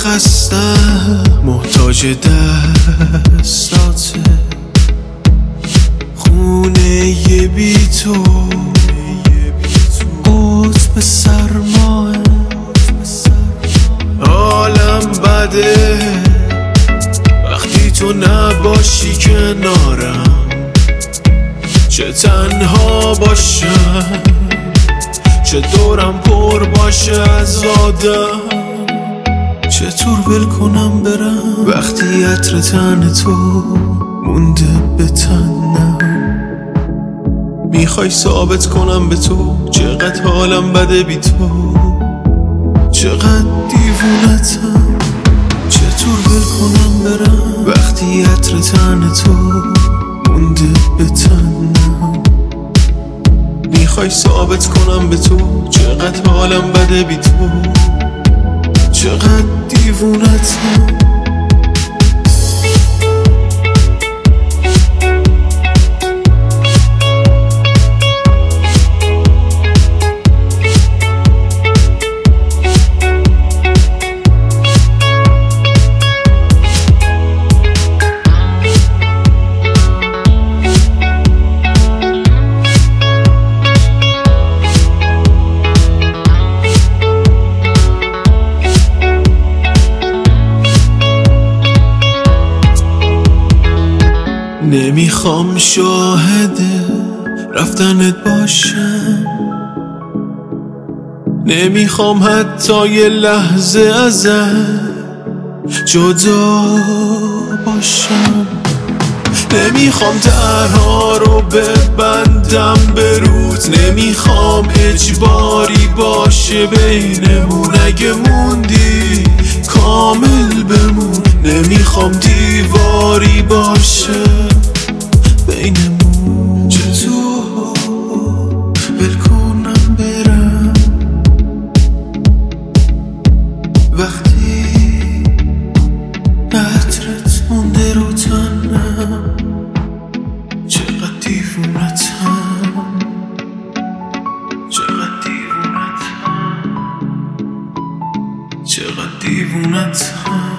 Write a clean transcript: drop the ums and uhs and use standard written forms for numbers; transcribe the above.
خستم محتاج دستاته، خونه بی تو قطب سرماه، حالم بده وقتی تو نباشی کنارم، چه تنها باشم چه دورم پر باشه از آدم، چطور ول کنم برم وقتی عطر تن تو مونده به تنم، میخوای ثابت کنم به تو چقدر حالم بده بی تو، چقدر دیوونتم، چطور ول کنم برم وقتی عطر تن تو مونده به تنم، میخوای ثابت کنم به تو چقدر حالم بده بی تو، چقدر دیوونتم. نمیخوام شاهد رفتنت باشم، نمیخوام حتی یه لحظه ازت جدا باشم، نمیخوام درها رو ببندم به روت، نمیخوام اجباری باشه بینمون، اگه موندی کامل بمون، نمیخوام دیواری باشه بینمون، چطور ول کنم برم وقتی عطرت مونده رو تنم، چقدر دیوونتم، چقدر دیوونتم، چقدر دیوونتم.